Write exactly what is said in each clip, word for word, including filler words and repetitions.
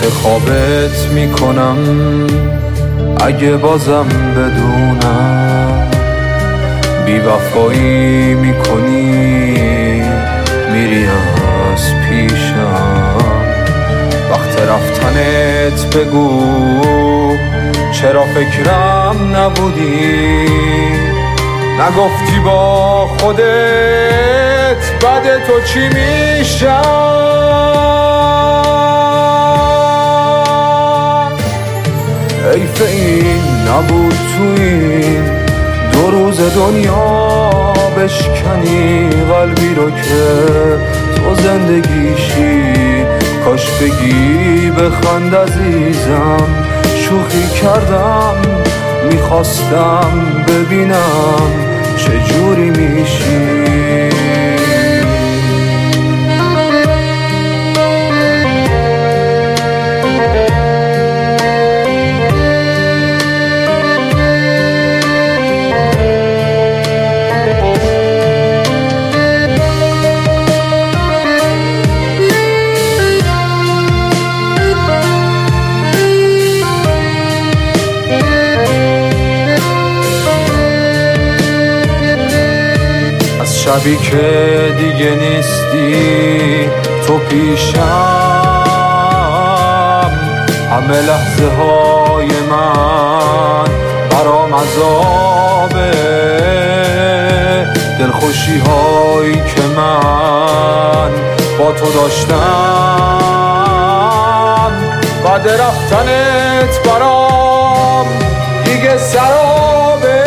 انتخابت میکنم اگه بازم بدونم بی وفایی میکنی میری از پیشم. وقت رفتنت بگو چرا فکرم نبودی، نگفتی با خودت بعد تو چی میشم. حیف این نبود تو این دو روز دنیا بشکنی قلبی رو که تو زندگیشی. کاش بگی بخند عزیزم، شوخی کردم میخواستم ببینم چجوری میشی. شبی که دیگه نیستی تو پیشم، همه لحظه های من برام عذابه. دلخوشی هایی که من با تو داشتم بعد رفتنت برام دیگه سرابه.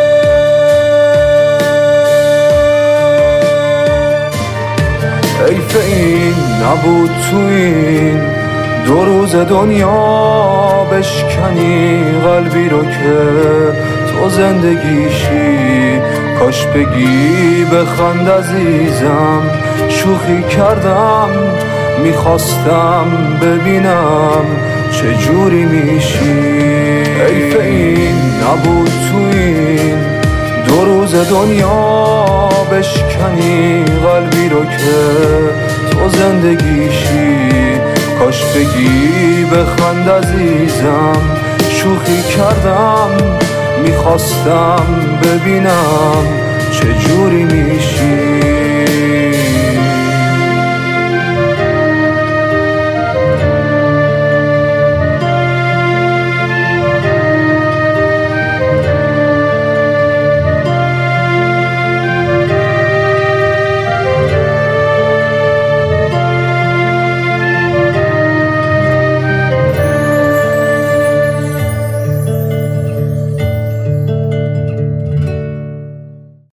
حیف این نبود تو این دو روز دنیا بشکنی قلبی رو که تو زندگیشی. کاش بگی بخند عزیزم، شوخی کردم میخواستم ببینم چجوری میشی. حیف این نبود تو این دو روز دنیا بشکنی قلبی رو که تو زندگیشی. کاش بگی بخند عزیزم، شوخی کردم میخواستم ببینم چجوری میشی.